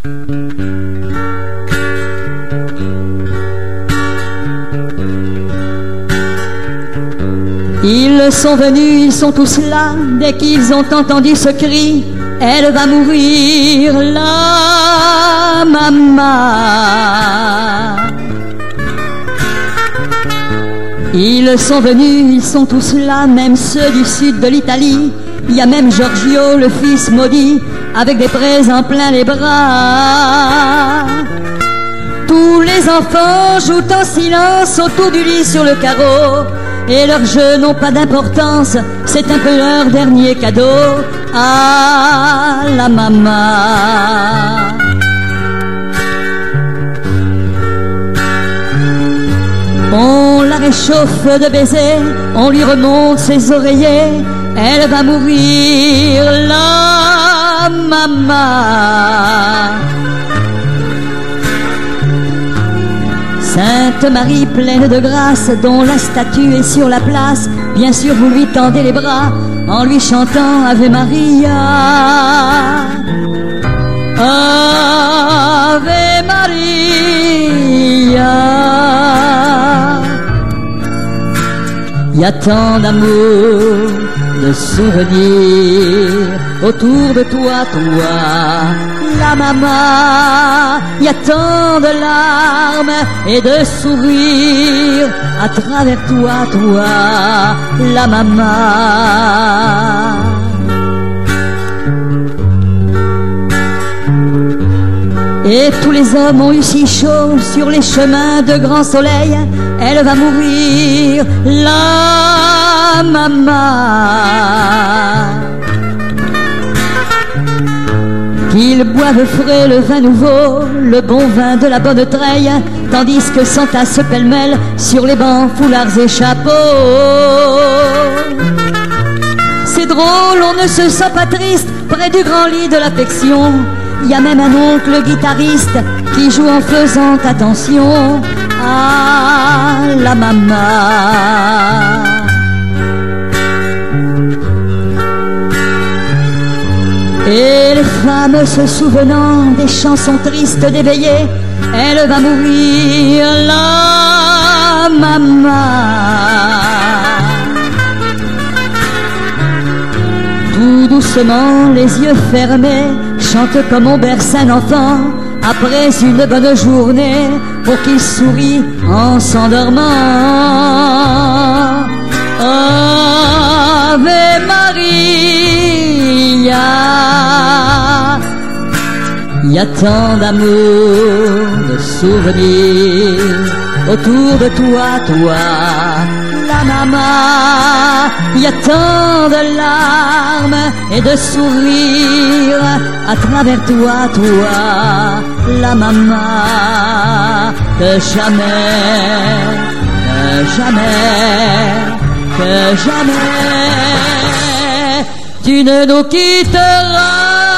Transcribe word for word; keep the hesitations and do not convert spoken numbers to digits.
Ils sont venus, ils sont tous là, dès qu'ils ont entendu ce cri, elle va mourir, la maman. Ils sont venus, ils sont tous là, même ceux du sud de l'Italie. Il y a même Giorgio, le fils maudit, avec des présents plein les bras. Tous les enfants jouent en silence autour du lit sur le carreau, et leurs jeux n'ont pas d'importance, c'est un peu leur dernier cadeau à la maman. On la réchauffe de baisers, on lui remonte ses oreillers, elle va mourir, la maman. Sainte Marie pleine de grâce, dont la statue est sur la place, bien sûr vous lui tendez les bras en lui chantant Ave Maria. Ave Maria. Il y a tant d'amour, de souvenirs autour de toi, toi, la maman. Il y a tant de larmes et de sourires à travers toi, toi, la maman. Et tous les hommes ont eu si chaud sur les chemins de grand soleil, elle va mourir, la maman. Qu'ils boivent frais le vin nouveau, le bon vin de la bonne treille, tandis que s'entassent pêle-mêle sur les bancs foulards et chapeaux. C'est drôle, on ne se sent pas triste près du grand lit de l'affection. Il y a même un oncle guitariste qui joue en faisant attention à la maman. Et les femmes se souvenant des chansons tristes d'éveillé, elle va mourir, la maman. Tout doucement, les yeux fermés, chante comme on berce un enfant après une bonne journée pour qu'il sourie en s'endormant. Ave Maria. Il y a tant d'amour, de souvenirs autour de toi, toi, la maman. Il y a tant de larmes et de sourires à travers toi, toi, la maman. Que jamais, que jamais, que jamais tu ne nous quitteras.